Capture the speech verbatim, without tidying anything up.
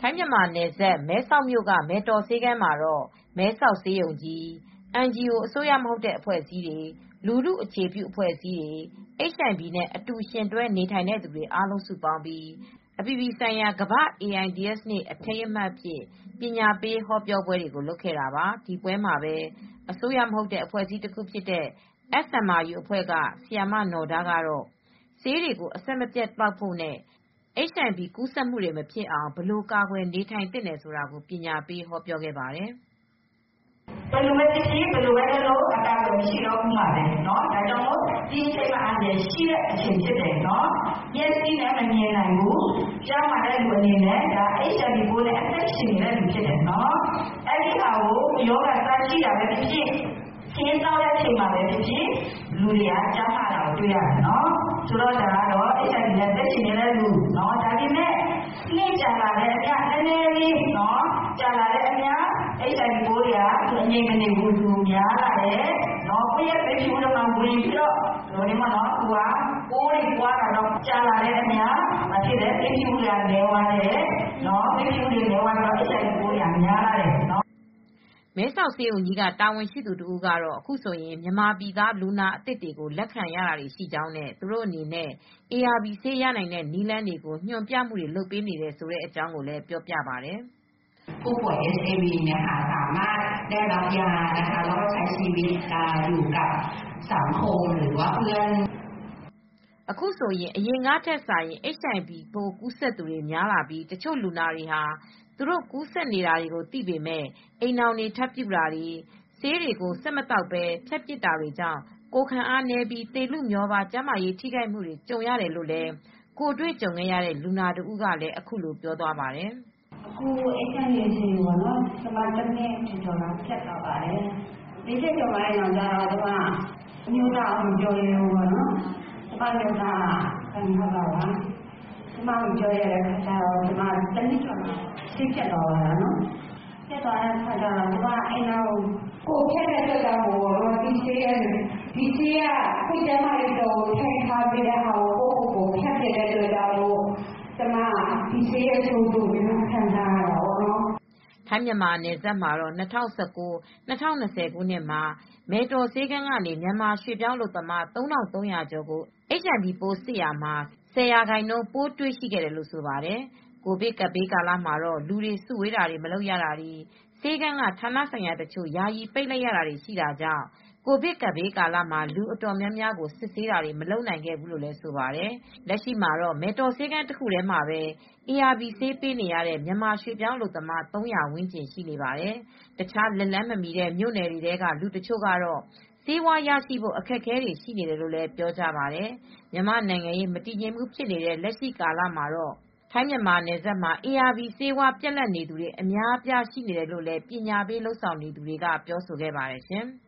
ထိုင်းမြန်မာနယ်စပ်မဲဆောက်မြို့ကမယ်တော်ဆေးခန်းမှာတော့မဲဆောက်ဆေးရုံကြီး အန်ဂျီအို အစိုးရမဟုတ်တဲ့အဖွဲ့အစည်းတွေ လူထုအခြေပြုအဖွဲ့အစည်းတွေ အိတ်ရှန်ဗီနဲ့အတူယှဉ်တွဲနေထိုင်တဲ့သူတွေအားလုံးစုပေါင်းပြီး အပြည်ပြည်ဆိုင်ရာကမ္ဘာ့ အေအိုင်ဒီအက်စ် နေ့အထိမ်းအမှတ်အဖြစ်ပညာပေးဟောပြောပွဲတွေကိုလုပ်ခဲ့တာပါ။ ဒီပွဲမှာပဲ အစိုးရမဟုတ်တဲ့အဖွဲ့အစည်းတခုဖြစ်တဲ့ အက်စ် အမ် အာယူ အဖွဲ့က ဆရာမနော်ဒါးကတော့ ဆေးတွေကိုအဆက်မပြတ်သောက်ဖို့နဲ့ အိတ်ရှန်ဗီကူးစက်မူတွေမဖြစ်အောင် ဘယ်လိုကာကွယ်နေထိုင်သင့်တယ်ဆိုတာကိုပညာပေးဟောပြောခဲ့ပါတယ်။ "ဘယ်လိုပဲဖြစ်ဖြစ်ဘယ်လိုပဲလုပ်လုပ်အကာအကွယ်မရှိတော့ဘူးမှာပဲဒါကြောင့်မို့ဒီအချိန်မှာအန္တရာယ်ရှိတဲ့အချိန်ဖြစ်တယ်နော်မျက်စိနဲ့မမြင်နိုင်ဘူးကျန်းမာတဲ့လူအနေနဲ့ဒါ အိတ်ရှန်ဗီပိုးနဲ့အသက်ရှင်နေတဲ့လူဖြစ်တယ်နော်အဲဒီဟာကိုယောဂစရှိတာပဲဖြစ်ဖြစ်ခင်းတောက်တဲ့အချိန်မှာပဲဖြစ်ဖြစ်လူတွေကကျန်းမာတာကိုတွေ့ရတယ်နော်ဆိုတော့ဒါကတော့အိတ်ရှန်ဗီနဲ့အသက်ရှင်နေတဲ့လူနော်ဒါပေမဲ့နေ့ကြာလာတဲ့အမျှနည်းနည်းလေးနော်ကြာလာတဲ့အမျှအိတ်ရှန်ဗီပိုးတွေကအငြိမ်မနေဘူးသူများလာတယ်နော်ကိုယ့်ရဲ့ဘေးဖြူတော့ဝင်ပြီးတော့ဒီမှာနော်သူကပိုးတွေပွားတာတော့ကြာလာတဲ့အမျှမဖြစ်တဲ့ဘေးဖြူတွေကလဲသွားတယ်နော်ဘေးဖြူတွေလဲသွားတော့အိတ်ရှန်ဗီပိုးတွေကများလာတယ်နော်မဲဆောက်ဆေးရုံကြီးကတာဝန်ရှိသူတဦးကတော့အခုဆိုရင်မြန်မာပြည်သားလူနာအသစ်တွေကိုလက်ခံရတာတွေရှိကြောင်းနဲ့သူတို့အနေနဲ့ အေအာဗီ ဆေးရနိုင်တဲ့နည်းလမ်းတွေကိုညွှန်ပြမှုတွေလုပ်ပေးနေတယ်ဆိုတဲ့အကြောင်းကိုလည်းပြောပြပါတယ်။ผู้ป่วย เอช ไอ วี เนี่ยค่ะสามารถได้รับยานะคะแล้วก็ใช้ชีวิตอยู่กับสังคมหรือว่าเพื่อนအခုဆိုရင်အရင်ကထက်စာရင် အိတ်ရှန်ဗီပိုးကူးစက်သူတွေများလာပြီးတချို့လူနာတွေဟာသူတို့ကူးစက်နေတာတွေကိုသိပေမဲ့အိမ်ထောင်တွေထပ်ပြုတာတွေဆေးတွေကိုဆက်မသောက်ပဲဖြတ်ပစ်တာတွေကြောင့်ကိုယ်ခံအားနည်းပြီးသေလုမျောပါးကျန်းမာရေးထိခိုက်မှုတွေကြုံရတယ်လို့လည်းကိုယ်တွေ့ကြုံခဲ့ရတဲ့လူနာတဦးကလည်းအခုလိုပြောသွားပါတယ်။အခုအိတ်ရှန်ဗီဆေးပေါ့နော်ကျမတစ်နှစ်ကျော်လောက်ဖြတ်တော့ပါတယ်။ဒီချက်ကျော်ပိုင်းတော့ကျတော့ကျမအမျိုးသားအောင်ပြောရလို့ပေါ့နော်။ကျမမျိုးသားကန်ဟုတ်ပါပါ။ကျမကိုပြောရတဲ့ခါကျတော့ကျမတစ်နှစ်ကျော်လောက်ဆေးဖြတ်တော့ပါနော်။ဖြတ်သွားတဲ့ခါကျတော့ကျမအိမ်တော်ကိုဖြတ်တဲ့အတွက်ကြောင့်မို့ဒီဆေးရဒီဆေးကခုကျမလေးတော့ထိုင်ထားပြီးတဲ့ဟာကိုကိုကိုဖြတ်ပြတဲ့အတွက်ကြောင့်မို့ကျမဒီဆေးရချိုးဖို့ခံစားရတော့နော်ထိုင်းမြန်မာနယ်စပ်မှာတော့၂၀၁၉-၂၀၂၀ ခုနှစ်မှာမယ်တော်ဆေးခန်းကနေမြန်မာရွှေ့ပြောင်းအလုပ်သမားသုံးထောင်သုံးရာကျော်ကို အိတ်ရှန်ဗီပိုးစစ်ရာမှာ၁၀ရာခိုင်နှုန်းပိုးတွေ့ရှိခဲ့တယ်လို့ဆိုပါတယ်။ကိုဗစ်ကပ်ဘေးကာလမှာတော့လူတွေစုဝေးတာတွေမလုပ်ရတာတွေဆေးခန်းကဌာနဆိုင်ရာတချို့ယာယီပိတ်လိုက်ရတာတွေရှိတာကြောင့်ကိုဗစ်ကပ်ဘေးကာလမှာလူအတော်များများကိုစစ်ဆေးတာတွေမလုပ်နိုင်ခဲ့ဘူးလို့လည်းဆိုပါတယ်။လက်ရှိမှာတော့မယ်တော်ဆေးခန်းတခုတည်းမှာပဲအေအာဗီဆေးပေးနေရတဲ့မြန်မာရွှေ့ပြောင်းအလုပ်သမားသုံးရာဝန်းကျင်ရှိနေပါတယ်။တခြားလက်လှမ်းမမီတဲ့မြို့နယ်တွေထဲကလူတချို့ကတော့ဆေးဝါးရရှိဖို့အခက်အခဲတွေရှိနေတယ်လို့လည်းပြောကြပါတယ်။မြန်မာနိုင်ငံရေးမတည်ငြိမ်မှုဖြစ်နေတဲ့လက်ရှိကာလမှာတော့ထိုင်းမြန်မာနယ်စပ်မှာအေအာဗီဆေးဝါးပြတ်လပ်နေသူတွေအများအပြားရှိနေတယ်လို့လည်းပညာပေးလုပ်ဆောင်နေသူတွေကပြောဆိုခဲ့ပါတယ်ရှင်။